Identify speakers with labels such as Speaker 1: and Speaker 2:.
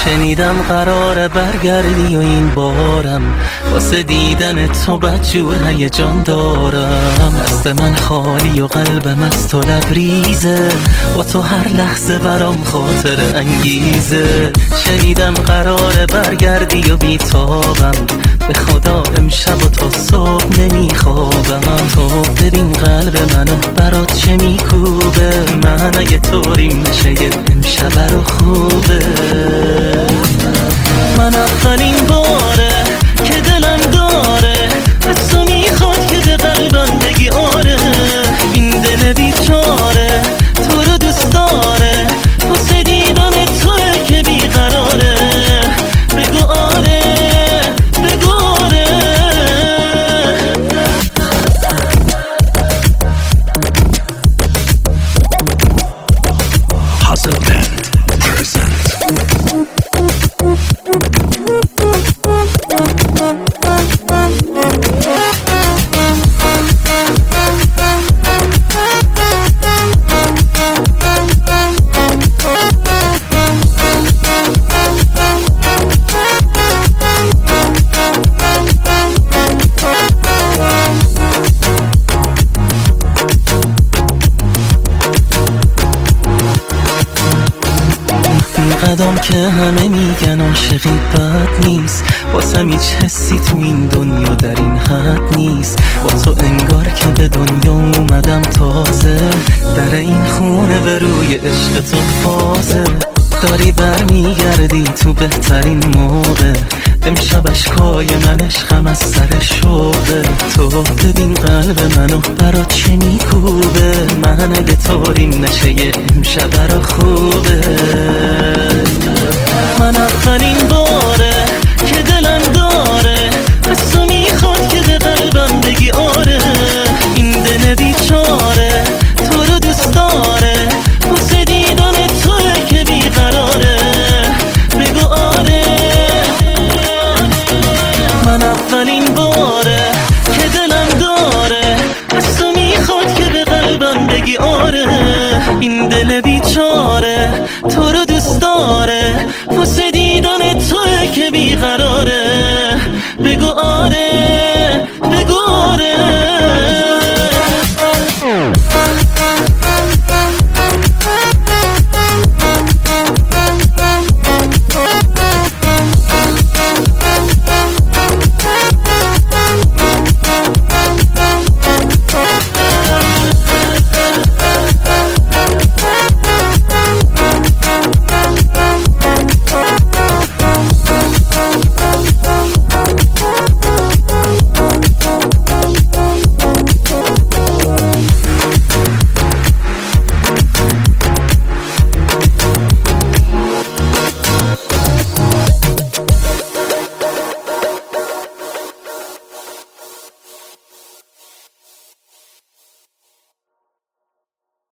Speaker 1: شنیدم قراره برگردی و این بارم واسه دیدن تو بدجور هیجان دارم. دست من خالی و قلبم از تو لبریزه، با تو هر لحظه برام خاطر انگیزه. شنیدم قراره برگردی و بیتابم، به خدا امشب و تا صبح نمیخوابم. تو ببین قلب منو برات چه میکوبه، من اگه طوریم نشه امشب رو خوبه. من اولین باره که دلم داره از تو میخواد که به قلبم بگی آره. این دل بیچاره تو رو دوست داره، واسه دیدن توه که بیقراره. بگو آره بگو آره.
Speaker 2: Hustle Band present.
Speaker 1: قدم که همه میگن عاشقی بد نیست، واسم هیچ حسی تو این دنیا در این حد نیست. با تو انگار که به دنیا اومدم تازه، در این خونه به روی عشق تو فازه. داری برمیگردی تو بهترین موقع، امشب اشکای من عشقم از سر شوقه. تو ببین قلب منو برات چه میکوبه، من اگه طوریم نشه امشب رو خوبه. من اولین باره که دلم داره از تو میخواد که به قلبم بگی آره. این دل بیچاره تو رو دوست داره، واسه دیدن توه که بیقراره. بگو آره. من اولین باره که دلم داره از تو میخواد که به قلبم بگی آره. این دل بیچاره تو رو دوست داره، واسه دیدن توه که بیقراره. بگو آره.